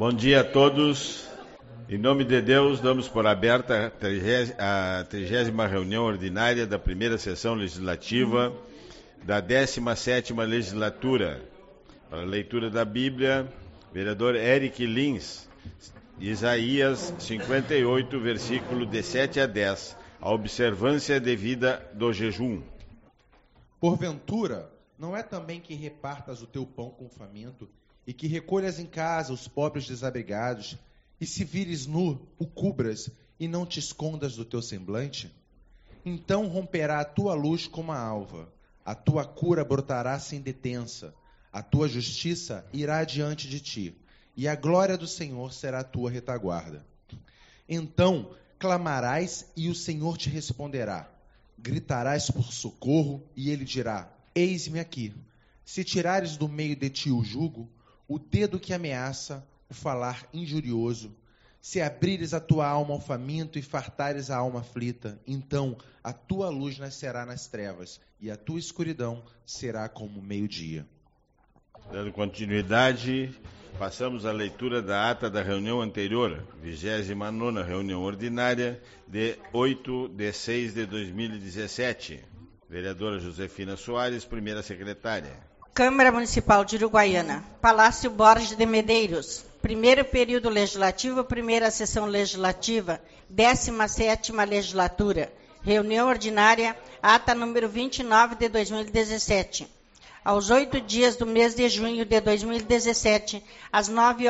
Bom dia a todos. Em nome de Deus, damos por aberta a 30ª reunião ordinária da primeira sessão legislativa da 17ª legislatura. Para a leitura da Bíblia, vereador Eric Lins, Isaías 58, versículo de 7 a 10, a observância devida do jejum. Porventura, não é também que repartas o teu pão com o faminto, e que recolhas em casa os pobres desabrigados, e se vires nu, o cubras, e não te escondas do teu semblante? Então romperá a tua luz como a alva, a tua cura brotará sem detença, a tua justiça irá adiante de ti, e a glória do Senhor será a tua retaguarda. Então clamarás, e o Senhor te responderá. Gritarás por socorro, e ele dirá: eis-me aqui. Se tirares do meio de ti o jugo, o dedo que ameaça, o falar injurioso, se abrires a tua alma ao faminto e fartares a alma aflita, então a tua luz nascerá nas trevas, e a tua escuridão será como o meio-dia. Dando continuidade, passamos à leitura da ata da reunião anterior, 29ª reunião ordinária, de 8 de 6 de 2017. Vereadora Josefina Soares, primeira secretária. Câmara Municipal de Uruguaiana, Palácio Borges de Medeiros, primeiro período legislativo, primeira sessão legislativa, 17ª legislatura, reunião ordinária, ata número 29 de 2017. Aos 8 dias do mês de junho de 2017, às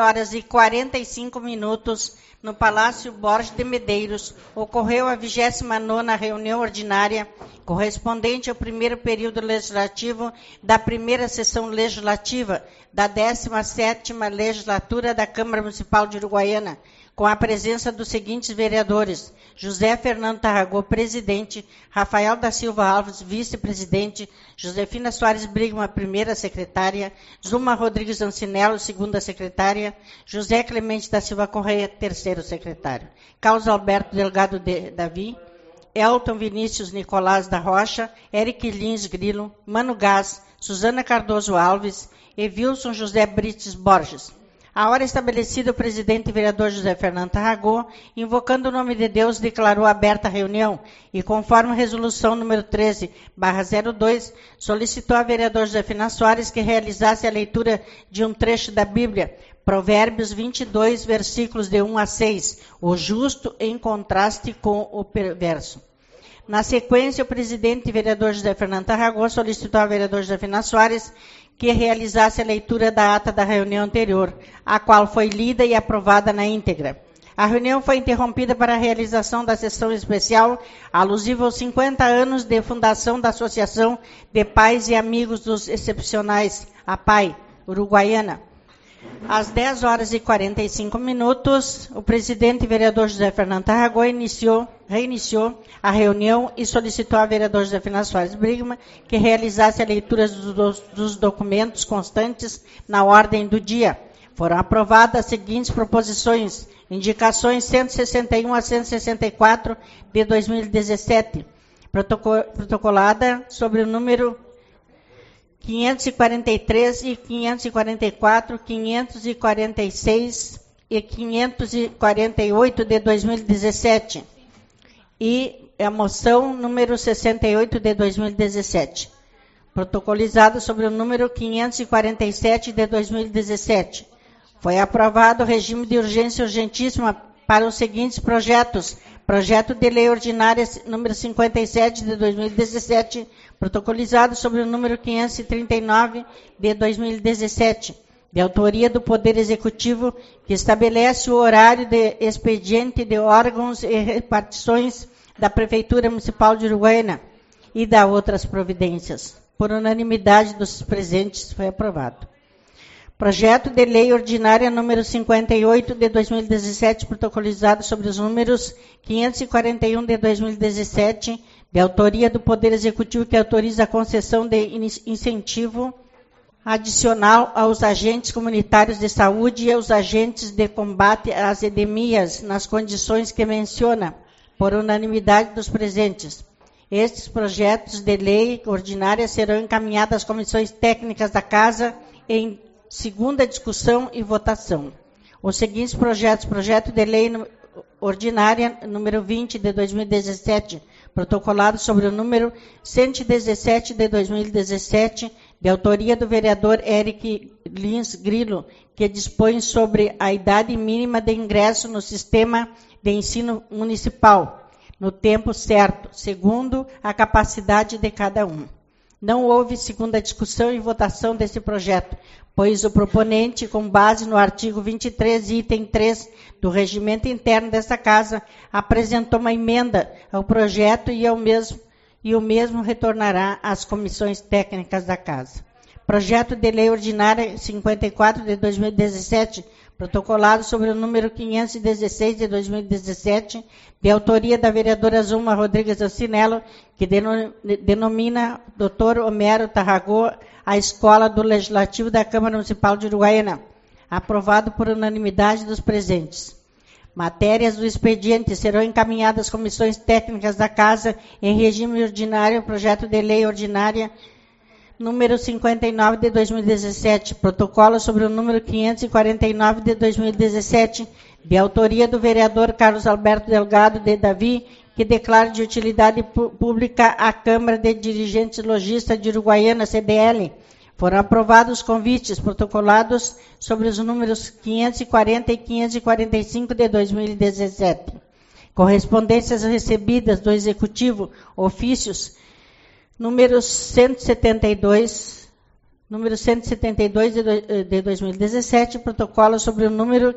9h45, no Palácio Borges de Medeiros, ocorreu a 29ª reunião ordinária, correspondente ao primeiro período legislativo da primeira sessão legislativa da 17ª legislatura da Câmara Municipal de Uruguaiana, com a presença dos seguintes vereadores: José Fernando Tarragó, presidente; Rafael da Silva Alves, vice-presidente; Josefina Soares Brigman, primeira secretária; Zuma Rodrigues Ancinello, segunda secretária; José Clemente da Silva Correia, terceiro secretário; Carlos Alberto Delgado Davi; Elton Vinícius Nicolás da Rocha; Eric Lins Grilo; Mano Gás; Suzana Cardoso Alves; Evilson José Brites Borges. A hora estabelecida, o presidente e vereador José Fernando Tarragó, invocando o nome de Deus, declarou aberta a reunião e, conforme a resolução número 13/02, solicitou a vereadora Josefina Soares que realizasse a leitura de um trecho da Bíblia, Provérbios 22, versículos de 1 a 6, o justo em contraste com o perverso. Na sequência, o presidente e vereador José Fernando Tarragó solicitou à vereadora Josefina Soares que realizasse a leitura da ata da reunião anterior, a qual foi lida e aprovada na íntegra. A reunião foi interrompida para a realização da sessão especial alusiva aos 50 anos de fundação da Associação de Pais e Amigos dos Excepcionais, a PAI, Uruguaiana. Às 10h45, o presidente e vereador José Fernando Tarragó reiniciou a reunião e solicitou à vereadora Josefina Soares Brigman que realizasse a leitura dos documentos constantes na ordem do dia. Foram aprovadas as seguintes proposições: indicações 161 a 164 de 2017, protocolada sobre o número 543 e 544, 546 e 548 de 2017 e a moção número 68 de 2017, protocolizado sobre o número 547 de 2017. Foi aprovado o regime de urgência urgentíssima para os seguintes projetos: projeto de lei ordinária número 57 de 2017, protocolizado sobre o número 539 de 2017, de autoria do Poder Executivo, que estabelece o horário de expediente de órgãos e repartições da Prefeitura Municipal de Uruguaiana e da outras providências. Por unanimidade dos presentes, foi aprovado. Projeto de lei ordinária número 58 de 2017, protocolizado sobre os números 541 de 2017, de autoria do Poder Executivo, que autoriza a concessão de incentivo adicional aos agentes comunitários de saúde e aos agentes de combate às epidemias, nas condições que menciona, por unanimidade dos presentes. Estes projetos de lei ordinária serão encaminhados às comissões técnicas da Casa em segunda discussão e votação. os seguintes projetos: projeto de lei ordinária número 20 de 2017, protocolado sobre o número 117 de 2017, de autoria do vereador Eric Lins Grilo, que dispõe sobre a idade mínima de ingresso no sistema de ensino municipal, no tempo certo, segundo a capacidade de cada um. Não houve segunda discussão e votação desse projeto, pois o proponente, com base no artigo 23, item 3 do regimento interno desta Casa, apresentou uma emenda ao projeto e o mesmo retornará às comissões técnicas da Casa. Projeto de Lei Ordinária 54 de 2017, protocolado sobre o número 516 de 2017, de autoria da vereadora Zuma Rodrigues Alcinello, que denomina Dr. Homero Tarragó a Escola do Legislativo da Câmara Municipal de Uruguaiana, aprovado por unanimidade dos presentes. Matérias do expediente serão encaminhadas às comissões técnicas da Casa em regime ordinário, projeto de lei ordinária número 59 de 2017, protocolo sobre o número 549 de 2017, de autoria do vereador Carlos Alberto Delgado de Davi, que declara de utilidade pública a Câmara de Dirigentes Lojistas de Uruguaiana, CDL. Foram aprovados os convites protocolados sobre os números 540 e 545 de 2017. Correspondências recebidas do Executivo, ofícios, número 172 de 2017, protocolo sobre o número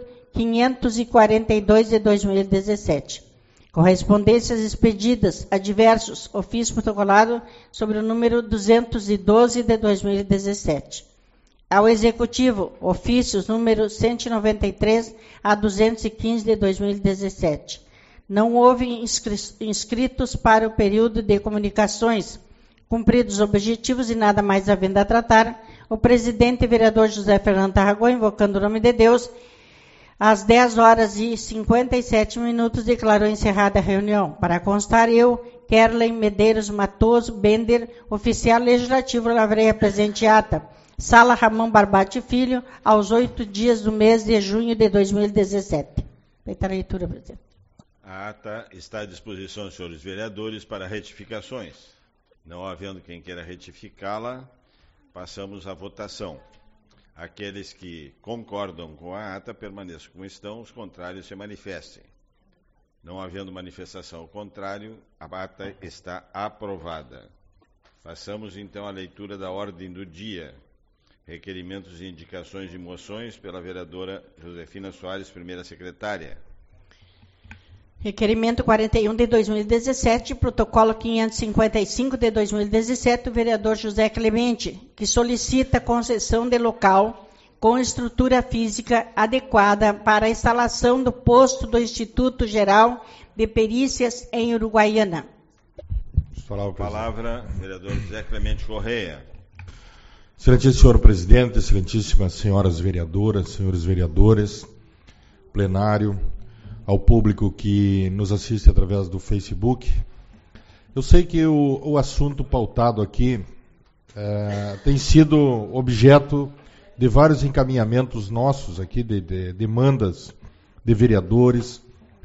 542 de 2017. Correspondências expedidas a diversos, ofício protocolado sobre o número 212 de 2017. Ao Executivo, ofícios número 193 a 215 de 2017. Não houve inscritos para o período de comunicações. Cumpridos os objetivos e nada mais havendo a tratar, o presidente vereador José Fernando Tarragó, invocando o nome de Deus, às 10 horas e 57 minutos, declarou encerrada a reunião. Para constar, eu, Kerlen Medeiros Matoso Bender, oficial legislativo, lavrei a presente ata. Sala Ramon Barbati Filho, aos 8 dias do mês de junho de 2017. Feita a leitura, presidente. A ata está à disposição dos senhores vereadores para retificações. Não havendo quem queira retificá-la, passamos à votação. Aqueles que concordam com a ata permaneçam como estão, os contrários se manifestem. Não havendo manifestação ao contrário, a ata está aprovada. Passamos então à leitura da ordem do dia. Requerimentos e indicações de moções pela vereadora Josefina Soares, primeira secretária. Requerimento 41 de 2017, protocolo 555 de 2017, do vereador José Clemente, que solicita concessão de local com estrutura física adequada para a instalação do posto do Instituto Geral de Perícias em Uruguaiana. Palavra, vereador José Clemente Correia. Excelentíssimo senhor presidente, excelentíssimas senhoras vereadoras, senhores vereadores, plenário, ao público que nos assiste através do Facebook. Eu sei que o assunto pautado aqui tem sido objeto de vários encaminhamentos nossos aqui, de demandas de vereadores,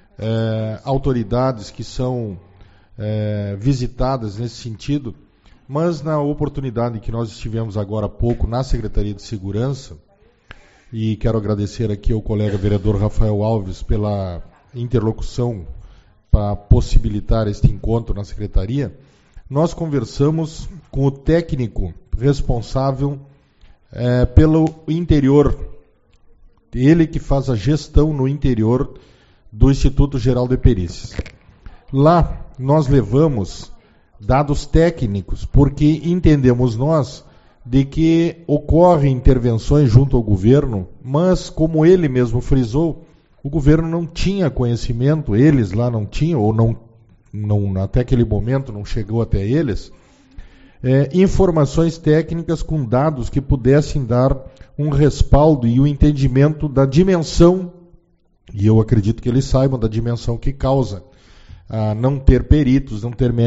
autoridades que são visitadas nesse sentido, mas na oportunidade que nós estivemos agora há pouco na Secretaria de Segurança, e quero agradecer aqui ao colega vereador Rafael Alves pela interlocução para possibilitar este encontro na Secretaria, nós conversamos com o técnico responsável pelo interior, ele que faz a gestão no interior do Instituto Geral de Perícias. Lá nós levamos dados técnicos, porque entendemos nós de que ocorrem intervenções junto ao governo, mas como ele mesmo frisou, o governo não tinha conhecimento, eles lá não tinham, ou não até aquele momento não chegou até eles, informações técnicas com dados que pudessem dar um respaldo e um entendimento da dimensão, e eu acredito que eles saibam da dimensão que causa não ter peritos, não ter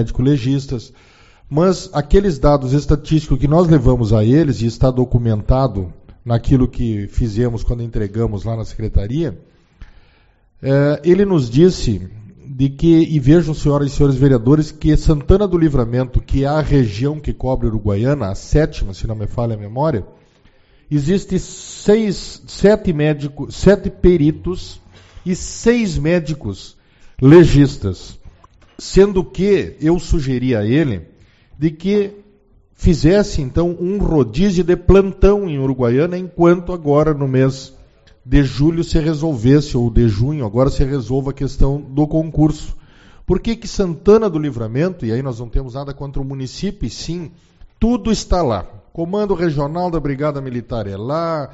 médico-legistas, mas aqueles dados estatísticos que nós levamos a eles, e está documentado naquilo que fizemos quando entregamos lá na secretaria, ele nos disse de que, e vejam, senhoras e senhores vereadores, que Santana do Livramento, que é a região que cobre Uruguaiana, a 7ª, se não me falha a memória, existe 7 peritos e 6 médicos legistas, sendo que eu sugeri a ele de que fizesse então um rodízio de plantão em Uruguaiana, enquanto agora no mês de julho se resolvesse, ou de junho, agora se resolva a questão do concurso. Por que Santana do Livramento, e aí nós não temos nada contra o município, e sim, tudo está lá. Comando Regional da Brigada Militar é lá,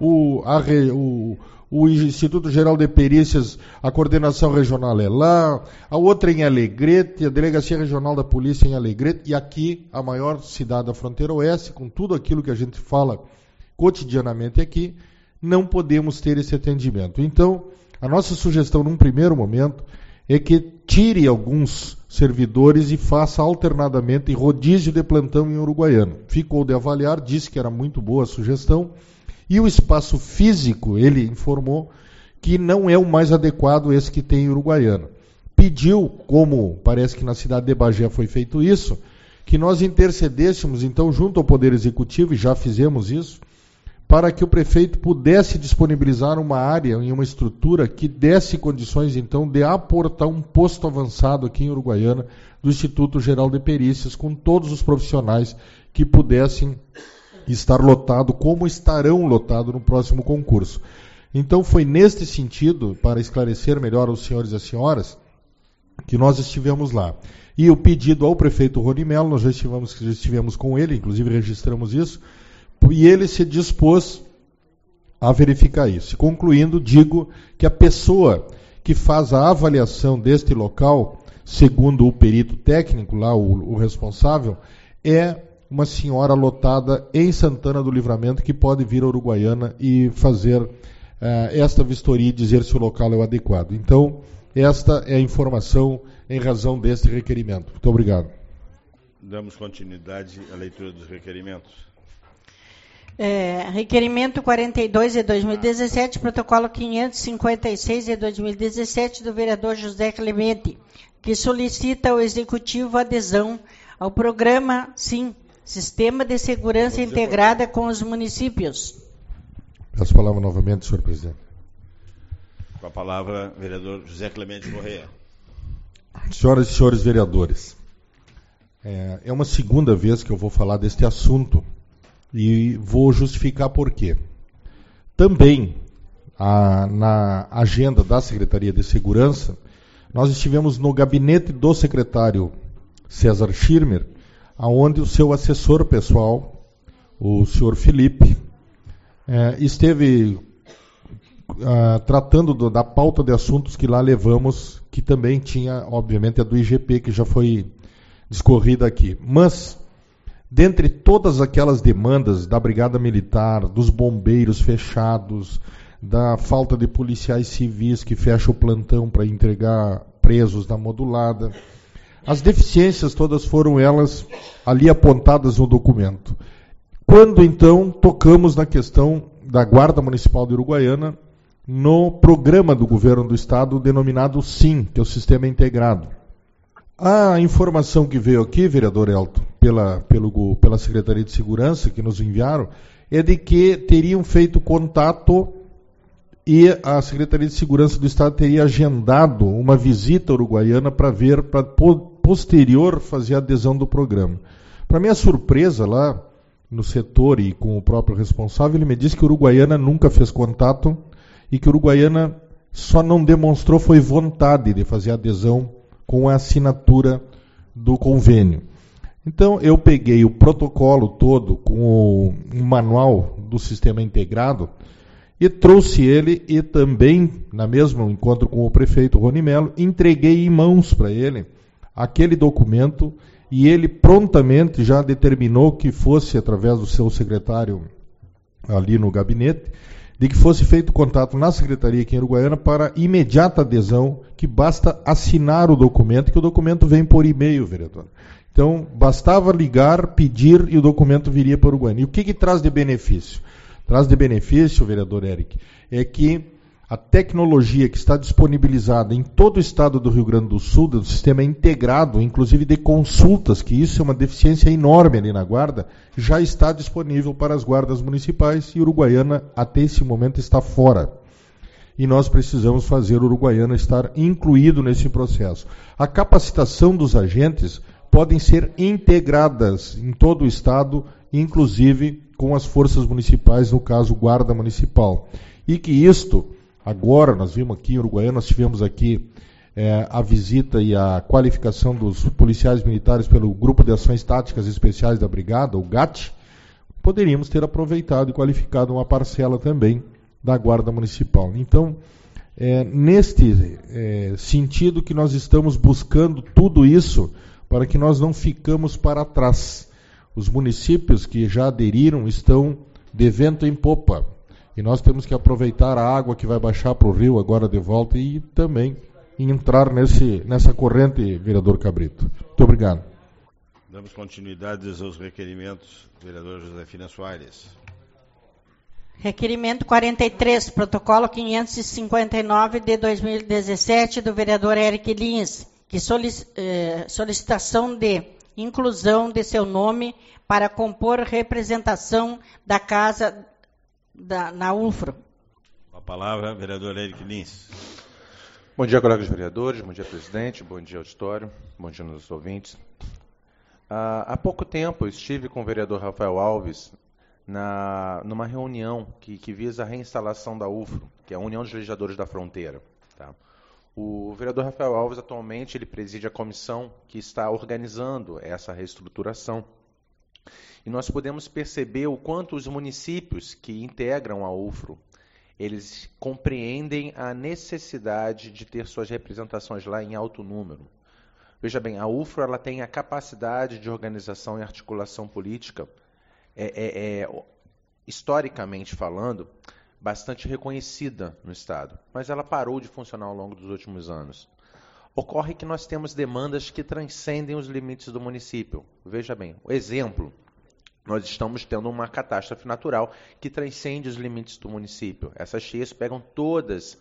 o Instituto Geral de Perícias, a Coordenação Regional é lá, a outra em Alegrete, a Delegacia Regional da Polícia em Alegrete, e aqui a maior cidade da fronteira oeste, com tudo aquilo que a gente fala cotidianamente aqui, não podemos ter esse atendimento. Então, a nossa sugestão num primeiro momento é que tire alguns servidores e faça alternadamente rodízio de plantão em Uruguaiana. Ficou de avaliar, disse que era muito boa a sugestão, e o espaço físico, ele informou que não é o mais adequado esse que tem em Uruguaiana. Pediu, como parece que na cidade de Bagé foi feito isso, que nós intercedêssemos então junto ao Poder Executivo, e já fizemos isso, para que o prefeito pudesse disponibilizar uma área e uma estrutura que desse condições, então, de aportar um posto avançado aqui em Uruguaiana do Instituto Geral de Perícias, com todos os profissionais que pudessem estar lotado, como estarão lotados no próximo concurso. Então, foi neste sentido, para esclarecer melhor aos senhores e às senhoras, que nós estivemos lá. E o pedido ao prefeito Rony Mello, nós já estivemos com ele, inclusive registramos isso, e ele se dispôs a verificar isso. E concluindo, digo que a pessoa que faz a avaliação deste local, segundo o perito técnico, lá o responsável, é uma senhora lotada em Santana do Livramento, que pode vir a Uruguaiana e fazer esta vistoria e dizer se o local é o adequado. Então, esta é a informação em razão deste requerimento. Muito obrigado. Damos continuidade à leitura dos requerimentos. Requerimento 42 de 2017, protocolo 556 de 2017 do vereador José Clemente, que solicita ao Executivo adesão ao programa, sim, Sistema de Segurança Integrada com os municípios. Peço a palavra novamente, senhor presidente. Com a palavra, vereador José Clemente Correia. Senhoras e senhores vereadores, é uma segunda vez que eu vou falar deste assunto e vou justificar por quê. Também, na agenda da Secretaria de Segurança, nós estivemos no gabinete do secretário César Schirmer, onde o seu assessor pessoal, o senhor Felipe, esteve tratando da pauta de assuntos que lá levamos, que também tinha, obviamente, a do IGP, que já foi discorrida aqui. Mas, dentre todas aquelas demandas da Brigada Militar, dos bombeiros fechados, da falta de policiais civis que fecha o plantão para entregar presos na modulada, as deficiências todas foram elas ali apontadas no documento. Quando, então, tocamos na questão da Guarda Municipal de Uruguaiana, no programa do governo do Estado denominado SIM, que é o Sistema Integrado. A informação que veio aqui, vereador Elton, pela Secretaria de Segurança, que nos enviaram, é de que teriam feito contato e a Secretaria de Segurança do Estado teria agendado uma visita uruguaiana para ver, para posterior fazer a adesão do programa. Para minha surpresa, lá no setor e com o próprio responsável, ele me disse que Uruguaiana nunca fez contato e que Uruguaiana só não demonstrou foi vontade de fazer a adesão com a assinatura do convênio. Então, eu peguei o protocolo todo com o manual do sistema integrado e trouxe ele e também, na mesma encontro com o prefeito Rony Mello, entreguei em mãos para ele aquele documento e ele prontamente já determinou que fosse, através do seu secretário ali no gabinete, de que fosse feito contato na Secretaria aqui em Uruguaiana para imediata adesão, que basta assinar o documento, que o documento vem por e-mail, vereador. Então, bastava ligar, pedir e o documento viria para o Uruguaiana. E o que traz de benefício? traz de benefício, vereador Eric, é que a tecnologia que está disponibilizada em todo o estado do Rio Grande do Sul, do sistema integrado, inclusive de consultas, que isso é uma deficiência enorme ali na Guarda, já está disponível para as guardas municipais e Uruguaiana até esse momento está fora. E nós precisamos fazer Uruguaiana estar incluído nesse processo. A capacitação dos agentes podem ser integradas em todo o estado, inclusive com as forças municipais, no caso Guarda Municipal. E que isto, agora nós vimos aqui em Uruguaiana, nós tivemos aqui a visita e a qualificação dos policiais militares pelo Grupo de Ações Táticas Especiais da Brigada, o GAT, poderíamos ter aproveitado e qualificado uma parcela também da Guarda Municipal. Então, neste sentido que nós estamos buscando tudo isso para que nós não ficamos para trás. Os municípios que já aderiram estão de vento em popa. E nós temos que aproveitar a água que vai baixar para o rio agora de volta e também entrar nessa corrente, vereador Cabrito. Muito obrigado. Damos continuidade aos requerimentos. Vereador Josefina Soares. Requerimento 43, protocolo 559 de 2017 do vereador Eric Lins, que solicitação de inclusão de seu nome para compor representação da casa na UFRO. A palavra, vereador Eric Lins. Bom dia, colegas vereadores, bom dia, presidente, bom dia, auditório, bom dia, nossos ouvintes. Há pouco tempo eu estive com o vereador Rafael Alves numa reunião que visa a reinstalação da UFRO, que é a União dos Legisladores da Fronteira. Tá? O vereador Rafael Alves, atualmente, ele preside a comissão que está organizando essa reestruturação. E nós podemos perceber o quanto os municípios que integram a UFRO, eles compreendem a necessidade de ter suas representações lá em alto número. Veja bem, a UFRO ela tem a capacidade de organização e articulação política, historicamente falando, bastante reconhecida no Estado, mas ela parou de funcionar ao longo dos últimos anos. Ocorre que nós temos demandas que transcendem os limites do município. Veja bem, o exemplo, nós estamos tendo uma catástrofe natural que transcende os limites do município. Essas cheias pegam todas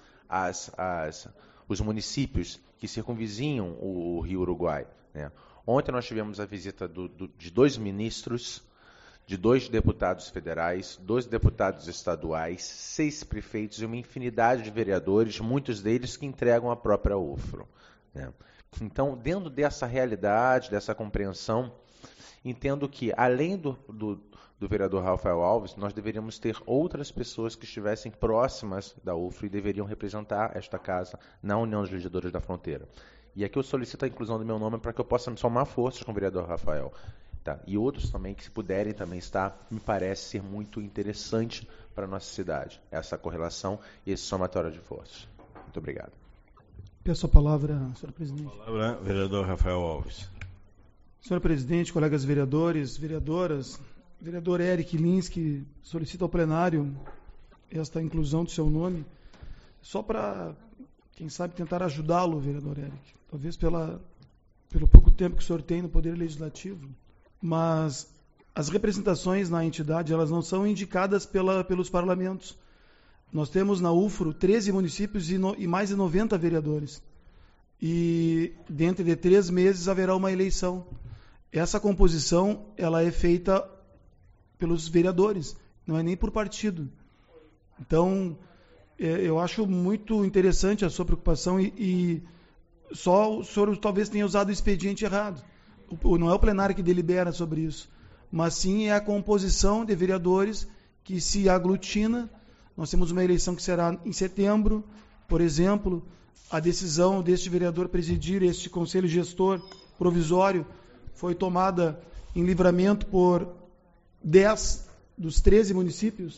os municípios que circunvizinham o Rio Uruguai. Né? Ontem nós tivemos a visita de 2 ministros, de 2 deputados federais, 2 deputados estaduais, 6 prefeitos e uma infinidade de vereadores, muitos deles que entregam a própria UFRO. Né? Então, dentro dessa realidade, dessa compreensão, entendo que, além do vereador Rafael Alves, nós deveríamos ter outras pessoas que estivessem próximas da UFRO e deveriam representar esta casa na União dos Legisladores da Fronteira. E aqui eu solicito a inclusão do meu nome para que eu possa me somar forças com o vereador Rafael. Tá? E outros também que, se puderem também estar, me parece ser muito interessante para a nossa cidade, essa correlação e esse somatório de forças. Muito obrigado. Peço a palavra, senhor presidente. A palavra, vereador Rafael Alves. Senhor presidente, colegas vereadores, vereadoras, vereador Eric Lins, que solicita ao plenário esta inclusão do seu nome, só para, quem sabe, tentar ajudá-lo, vereador Eric. Talvez pelo pouco tempo que o senhor tem no Poder Legislativo, mas as representações na entidade, elas não são indicadas pelos parlamentos. Nós temos na UFRO 13 municípios e mais de 90 vereadores. E dentro de 3 meses haverá uma eleição. Essa composição ela é feita pelos vereadores, não é nem por partido. Então, eu acho muito interessante a sua preocupação e só o senhor talvez tenha usado o expediente errado. Não é o plenário que delibera sobre isso, mas sim é a composição de vereadores que se aglutina. Nós temos uma eleição que será em setembro, por exemplo, a decisão deste vereador presidir este conselho gestor provisório foi tomada em Livramento por 10 dos 13 municípios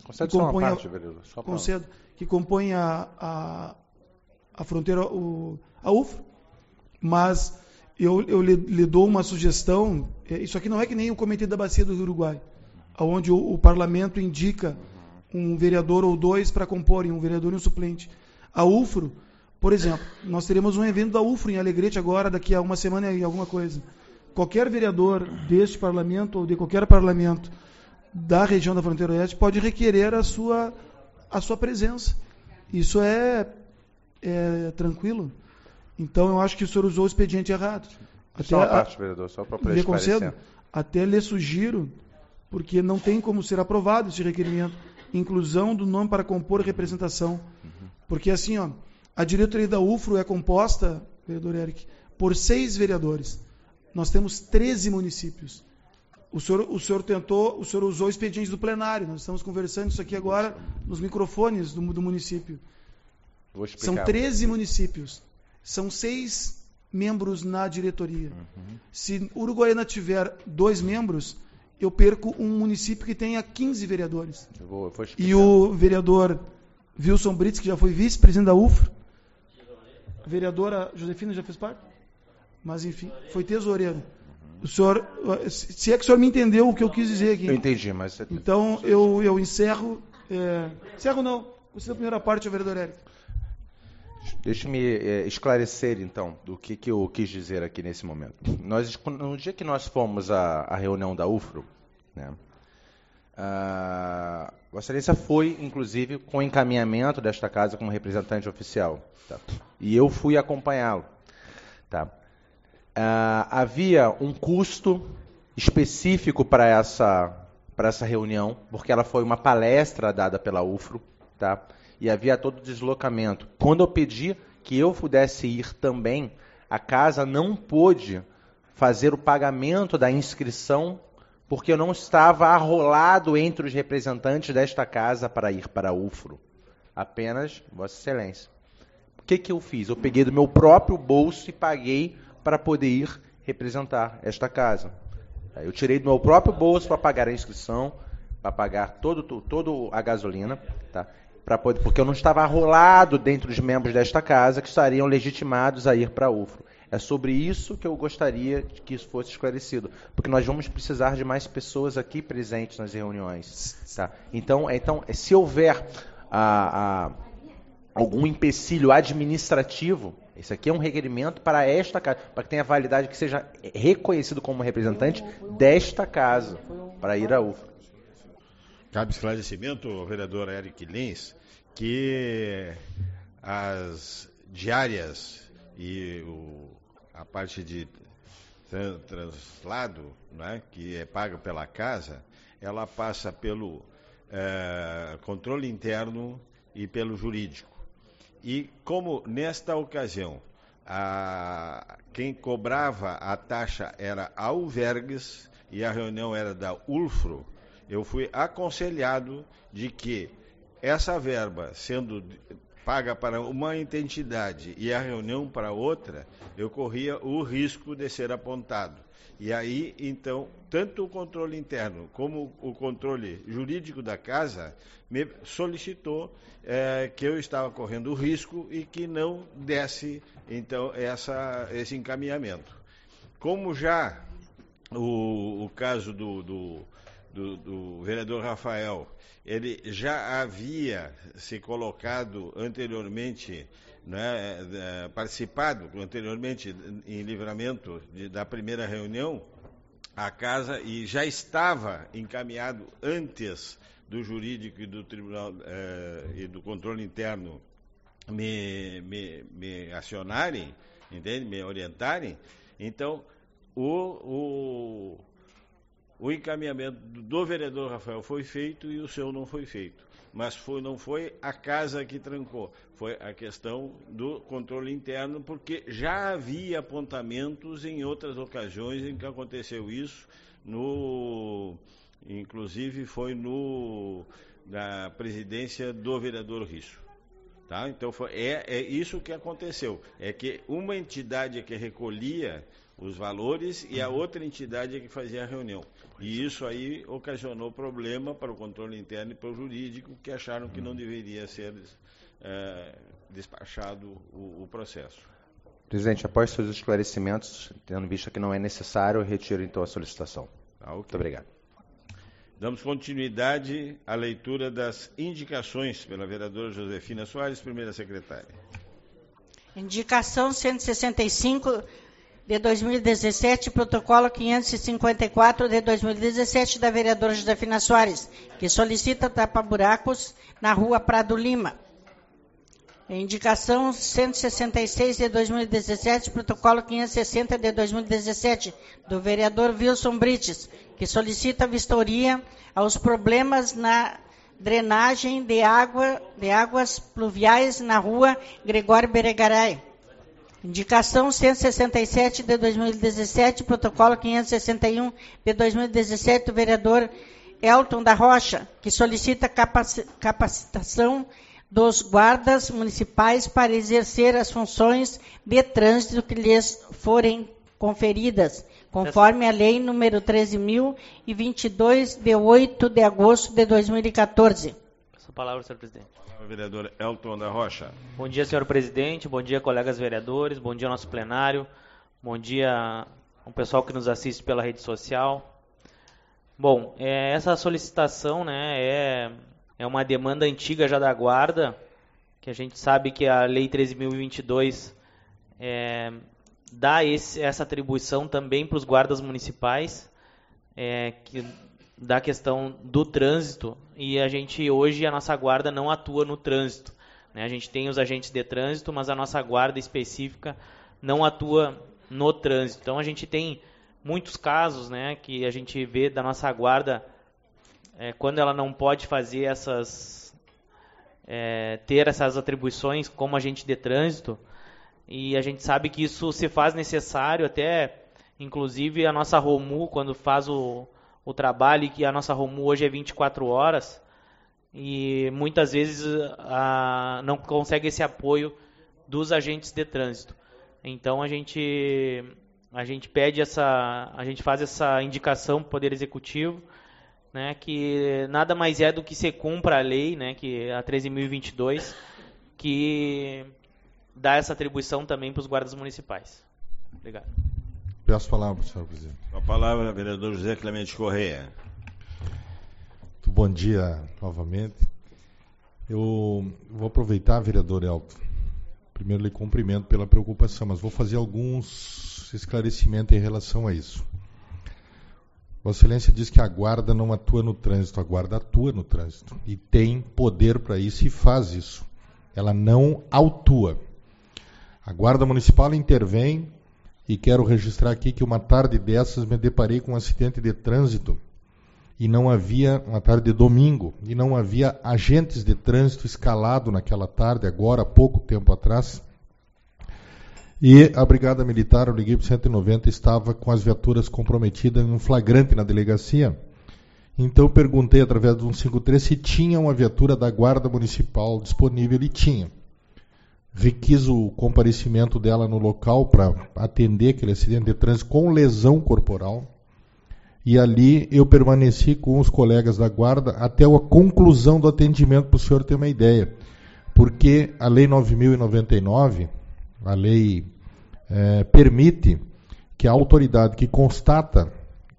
que compõem a fronteira, a UFRO, mas eu lhe dou uma sugestão. Isso aqui não é que nem o Comitê da Bacia do Rio Uruguai, onde o parlamento indica um vereador ou 2 para comporem, um vereador e um suplente. A UFRO, por exemplo, nós teremos um evento da UFRO em Alegrete agora, daqui a uma semana e alguma coisa. Qualquer vereador deste parlamento ou de qualquer parlamento da região da fronteira oeste pode requerer a sua presença. Isso é tranquilo. Então, eu acho que o senhor usou o expediente errado. Só uma parte, vereador, só para poder esclarecer. Até lhe sugiro, porque não tem como ser aprovado esse requerimento, inclusão do nome para compor representação. Porque assim, a diretoria da UFRO é composta, vereador Eric, por 6 vereadores. Nós temos 13 municípios. O senhor usou expedientes do plenário. Nós estamos conversando isso aqui agora nos microfones do município. Vou explicar. São 13 municípios. São 6 membros na diretoria. Se Uruguaiana tiver 2 membros, eu perco um município que tenha 15 vereadores. Vou e o vereador Wilson Brits, que já foi vice-presidente da UFRO, a vereadora Josefina já fez parte? Mas, enfim, foi tesoureiro. O senhor, se é que o senhor me entendeu o que eu quis dizer aqui. Eu entendi, mas... Então, eu encerro... Encerro não. Você da primeira parte, o vereador Eric. Deixe-me esclarecer, então, do que eu quis dizer aqui nesse momento. No dia que nós fomos à reunião da UFRO, né, Vossa Excelência foi, inclusive, com encaminhamento desta casa como representante oficial. Tá? E eu fui acompanhá-lo. Tá? Havia um custo específico para essa reunião, porque ela foi uma palestra dada pela UFRO, tá? E havia todo o deslocamento. Quando eu pedi que eu pudesse ir também, a casa não pôde fazer o pagamento da inscrição, porque eu não estava arrolado entre os representantes desta casa para ir para a UFRO. Apenas Vossa Excelência. O que eu fiz? Eu peguei do meu próprio bolso e paguei para poder ir representar esta casa. Eu tirei do meu próprio bolso para pagar a inscrição, para pagar todo a gasolina, tá? Porque eu não estava arrolado dentro dos membros desta casa que estariam legitimados a ir para a UFRO. É sobre isso que eu gostaria que isso fosse esclarecido, porque nós vamos precisar de mais pessoas aqui presentes nas reuniões. Tá? Então, se houver algum empecilho administrativo, esse aqui é um requerimento para esta casa, para que tenha validade, que seja reconhecido como representante desta casa, para ir à UFRO. Cabe esclarecimento, vereador Eric Lins, que as diárias e a parte de translado, né, que é paga pela casa, ela passa pelo controle interno e pelo jurídico. E como nesta ocasião quem cobrava a taxa era a Alvergues e a reunião era da UFRO, eu fui aconselhado de que essa verba sendo paga para uma entidade e a reunião para outra, eu corria o risco de ser apontado. E aí, então, tanto o controle interno como o controle jurídico da casa me solicitou que eu estava correndo o risco e que não desse, então, esse encaminhamento. Como já o caso do vereador Rafael, ele já havia se colocado anteriormente, né, participado anteriormente em livramento da primeira reunião, a casa, e já estava encaminhado antes do jurídico e do tribunal e do controle interno me acionarem, entende? Me orientarem. Então, o encaminhamento do vereador Rafael foi feito e o seu não foi feito. Mas não foi a casa que trancou, foi a questão do controle interno, porque já havia apontamentos em outras ocasiões em que aconteceu isso, inclusive foi na presidência do vereador Risso. Tá? Então é isso que aconteceu, é que uma entidade que recolhia os valores e a outra entidade que fazia a reunião. E isso aí ocasionou problema para o controle interno e para o jurídico, que acharam que não deveria ser despachado o processo. Presidente, após seus esclarecimentos, tendo visto que não é necessário, eu retiro então a solicitação. Okay. Muito obrigado. Damos continuidade à leitura das indicações pela vereadora Josefina Soares, primeira secretária. Indicação 165 de 2017, protocolo 554 de 2017 da vereadora Josefina Soares, que solicita tapa-buracos na rua Prado Lima. Indicação 166 de 2017, protocolo 560 de 2017, do vereador Wilson Brites, que solicita vistoria aos problemas na drenagem de águas pluviais na rua Gregório Beregaray. Indicação 167 de 2017, protocolo 561 de 2017, do vereador Elton da Rocha, que solicita capacitação dos guardas municipais para exercer as funções de trânsito que lhes forem conferidas, conforme a lei número 13.022, de 8 de agosto de 2014. Passo a palavra, senhor presidente. Vereador Elton da Rocha. Bom dia, senhor presidente. Bom dia, colegas vereadores. Bom dia, nosso plenário. Bom dia ao pessoal que nos assiste pela rede social. Bom, essa solicitação, né, é uma demanda antiga já da Guarda, que a gente sabe que a Lei 13.022 dá essa atribuição também para os guardas municipais, da questão do trânsito, e hoje a nossa Guarda não atua no trânsito, né? A gente tem os agentes de trânsito, mas a nossa Guarda específica não atua no trânsito. Então a gente tem muitos casos, né, que a gente vê da nossa Guarda, quando ela não pode fazer ter essas atribuições como agente de trânsito, e a gente sabe que isso se faz necessário, até inclusive a nossa ROMU, quando faz o trabalho, que a nossa ROMU hoje é 24 horas, e muitas vezes não consegue esse apoio dos agentes de trânsito. Então a gente pede a gente faz essa indicação para o Poder Executivo, né, que nada mais é do que se cumpra a lei, né, que a 13.022, que dá essa atribuição também para os guardas municipais. Obrigado. Peço a palavra, senhor presidente. Com a palavra, vereador José Clemente Correia. Muito bom dia novamente. Eu vou aproveitar, vereador Elton. Primeiro, lhe cumprimento pela preocupação, mas vou fazer alguns esclarecimentos em relação a isso. Vossa Excelência diz que a Guarda não atua no trânsito. A Guarda atua no trânsito e tem poder para isso e faz isso. Ela não autua. A Guarda Municipal intervém, e quero registrar aqui que uma tarde dessas me deparei com um acidente de trânsito e não havia, uma tarde de domingo, e não havia agentes de trânsito escalado naquela tarde, agora, há pouco tempo atrás. E a Brigada Militar, eu liguei para o 190, estava com as viaturas comprometidas em um flagrante na delegacia. Então eu perguntei através do 153 se tinha uma viatura da Guarda Municipal disponível, e tinha. Requis o comparecimento dela no local para atender aquele acidente de trânsito com lesão corporal. E ali eu permaneci com os colegas da Guarda até a conclusão do atendimento, para o senhor ter uma ideia. Porque a Lei 9.099, a lei permite que a autoridade que constata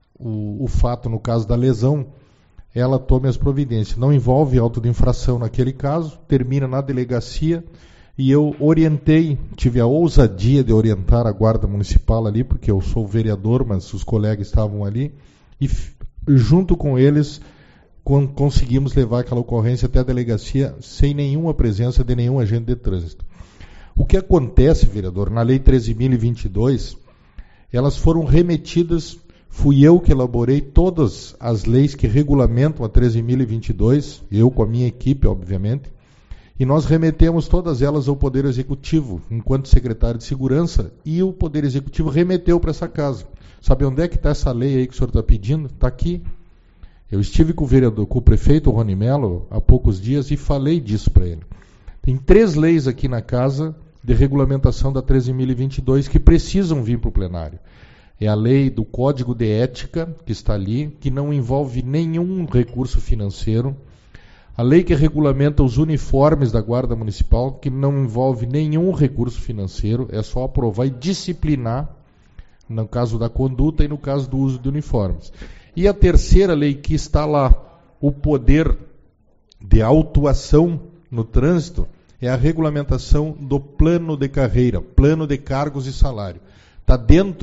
o fato, no caso da lesão, ela tome as providências. Não envolve auto de infração naquele caso, termina na delegacia, e eu orientei, tive a ousadia de orientar a Guarda Municipal ali, porque eu sou vereador, mas os colegas estavam ali, e junto com eles conseguimos levar aquela ocorrência até a delegacia sem nenhuma presença de nenhum agente de trânsito. O que acontece, vereador, na Lei 13.022, elas foram remetidas, fui eu que elaborei todas as leis que regulamentam a 13.022, eu com a minha equipe, obviamente, e nós remetemos todas elas ao Poder Executivo, enquanto secretário de Segurança, e o Poder Executivo remeteu para essa casa. Sabe onde é que está essa lei aí que o senhor está pedindo? Está aqui. Eu estive com o prefeito Rony Mello há poucos dias e falei disso para ele. Tem 3 leis aqui na casa de regulamentação da 13.022 que precisam vir para o plenário. É a lei do Código de Ética, que está ali, que não envolve nenhum recurso financeiro. A lei que regulamenta os uniformes da Guarda Municipal, que não envolve nenhum recurso financeiro, é só aprovar e disciplinar, no caso da conduta e no caso do uso de uniformes. E a terceira lei que está lá, o poder de autuação no trânsito, é a regulamentação do plano de carreira, plano de cargos e salário. Está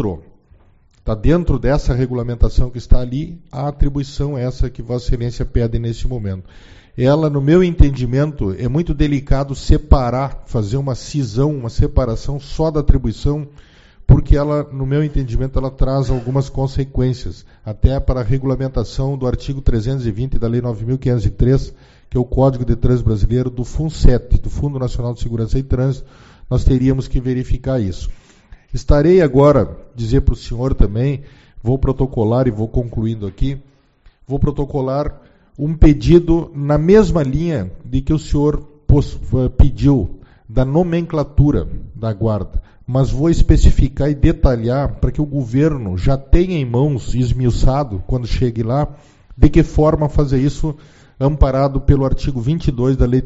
dentro dessa regulamentação que está ali, a atribuição essa que Vossa Excelência pede nesse momento. Ela, no meu entendimento, é muito delicado separar, fazer uma cisão, uma separação só da atribuição, porque ela, no meu entendimento, ela traz algumas consequências, até para a regulamentação do artigo 320 da Lei 9.503, que é o Código de Trânsito Brasileiro, do FUNSET, do Fundo Nacional de Segurança e Trânsito. Nós teríamos que verificar isso. Estarei agora, dizer para o senhor também, vou protocolar e vou concluindo aqui, vou protocolar um pedido na mesma linha de que o senhor pediu, da nomenclatura da guarda, mas vou especificar e detalhar para que o governo já tenha em mãos, esmiuçado, quando chegue lá, de que forma fazer isso, amparado pelo artigo 22 da Lei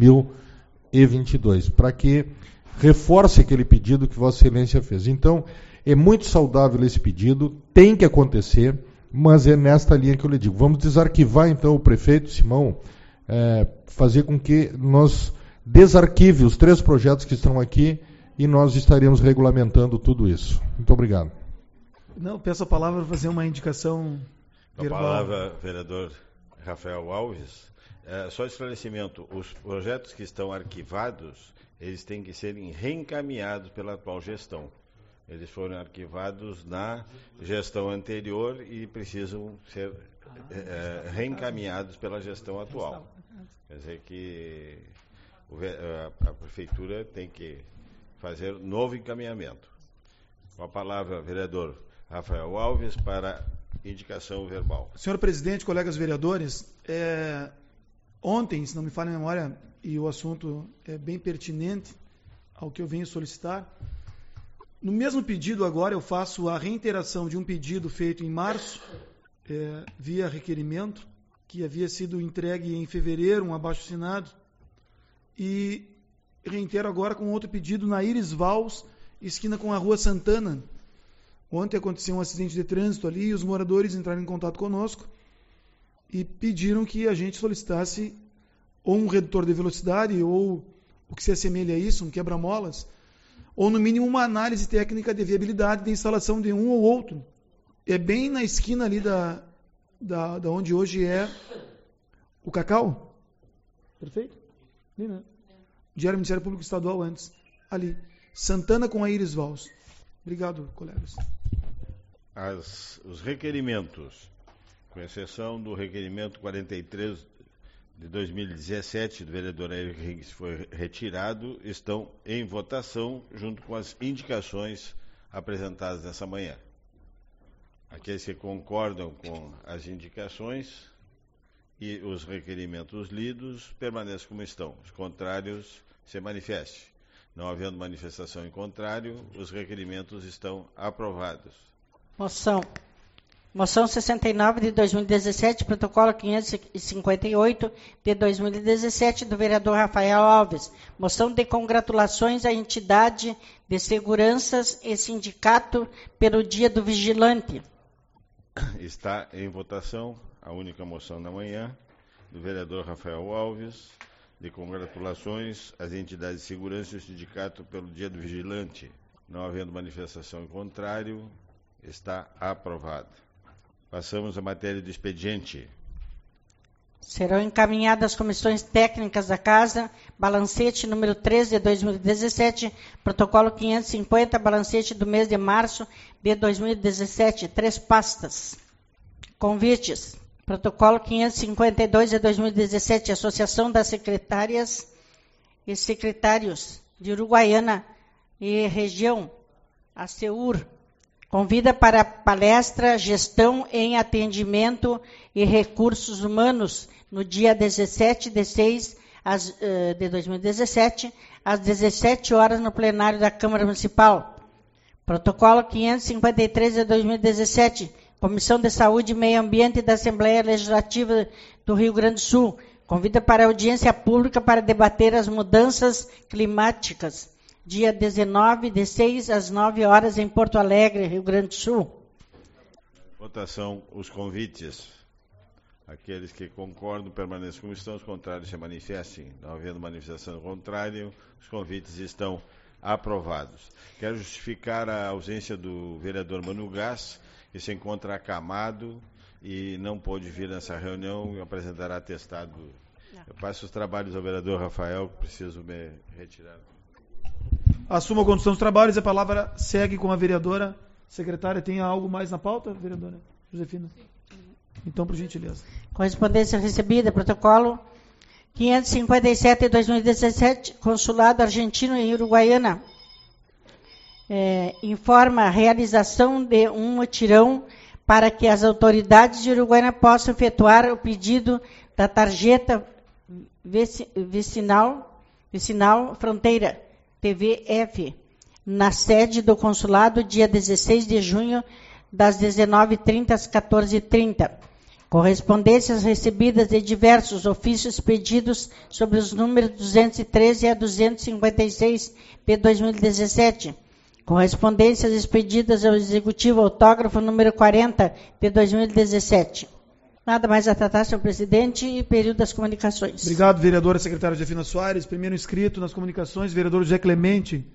13.022, para que reforce aquele pedido que Vossa Excelência fez. Então, é muito saudável esse pedido, tem que acontecer, mas é nesta linha que eu lhe digo. Vamos desarquivar, então, o prefeito Simão, fazer com que nós desarquive os 3 projetos que estão aqui e nós estaremos regulamentando tudo isso. Muito obrigado. Não, peço a palavra para fazer uma indicação verbal. A palavra, vereador Rafael Alves. Só esclarecimento, os projetos que estão arquivados, eles têm que serem reencaminhados pela atual gestão. Eles foram arquivados na gestão anterior e precisam ser reencaminhados pela gestão atual. Quer dizer que a prefeitura tem que fazer novo encaminhamento. Com a palavra, vereador Rafael Alves, para indicação verbal. Senhor presidente, colegas vereadores, ontem, se não me falha a memória, e o assunto é bem pertinente ao que eu venho solicitar, no mesmo pedido agora eu faço a reiteração de um pedido feito em março, via requerimento, que havia sido entregue em fevereiro, um abaixo-assinado, e reitero agora com outro pedido na Iris Vals, esquina com a Rua Santana. Ontem aconteceu um acidente de trânsito ali e os moradores entraram em contato conosco e pediram que a gente solicitasse ou um redutor de velocidade ou o que se assemelha a isso, um quebra-molas, ou no mínimo uma análise técnica de viabilidade de instalação de um ou outro. É bem na esquina ali da onde hoje é o Cacau. Perfeito? Ali, né? Onde era o Ministério Público Estadual antes. Ali. Santana com a Iris Vals. Obrigado, colegas. Os requerimentos, com exceção do requerimento 43 de 2017, do vereador Eric Riggs, foi retirado, estão em votação, junto com as indicações apresentadas nessa manhã. Aqueles que concordam com as indicações e os requerimentos lidos, permaneçam como estão. Os contrários, se manifeste. Não havendo manifestação em contrário, os requerimentos estão aprovados. Moção 69 de 2017, protocolo 558 de 2017, do vereador Rafael Alves. Moção de congratulações à entidade de seguranças e sindicato pelo Dia do Vigilante. Está em votação a única moção da manhã, do vereador Rafael Alves, de congratulações às entidades de segurança e o sindicato pelo Dia do Vigilante. Não havendo manifestação em contrário, está aprovada. Passamos à matéria do expediente. Serão encaminhadas às comissões técnicas da Casa, balancete número 13 de 2017, protocolo 550, balancete do mês de março de 2017, 3 pastas. Convites. Protocolo 552 de 2017, Associação das Secretárias e Secretários de Uruguaiana e Região, ASEUR. Convida para a palestra Gestão em Atendimento e Recursos Humanos, no dia 17/6 de 2017, às 17 horas, no plenário da Câmara Municipal. Protocolo 553 de 2017, Comissão de Saúde e Meio Ambiente da Assembleia Legislativa do Rio Grande do Sul. Convida para audiência pública para debater as mudanças climáticas. Dia 19/6, às 9 horas, em Porto Alegre, Rio Grande do Sul. Votação, os convites. Aqueles que concordam permaneçam como estão, os contrários se manifestem. Não havendo manifestação contrária, os convites estão Aprovados. Quero justificar a ausência do vereador Manu Gás, que se encontra acamado e não pôde vir nessa reunião e apresentará atestado. Eu passo os trabalhos ao vereador Rafael, que preciso me retirar. Assumo a condução dos trabalhos e a palavra segue com a vereadora secretária. Tem algo mais na pauta, vereadora Josefina? Então, por gentileza. Correspondência recebida, protocolo 557 de 2017, Consulado Argentino em Uruguaiana. Informa a realização de um mutirão para que as autoridades de Uruguaiana possam efetuar o pedido da tarjeta vicinal Fronteira, TVF, na sede do consulado, dia 16 de junho, das 19h30 às 14h30. Correspondências recebidas de diversos ofícios pedidos sobre os números 213 a 256 de 2017. Correspondências expedidas ao Executivo Autógrafo número 40 de 2017. Nada mais a tratar, senhor presidente, e período das comunicações. Obrigado, vereadora secretária Josefina Soares. Primeiro inscrito nas comunicações, vereador José Clemente.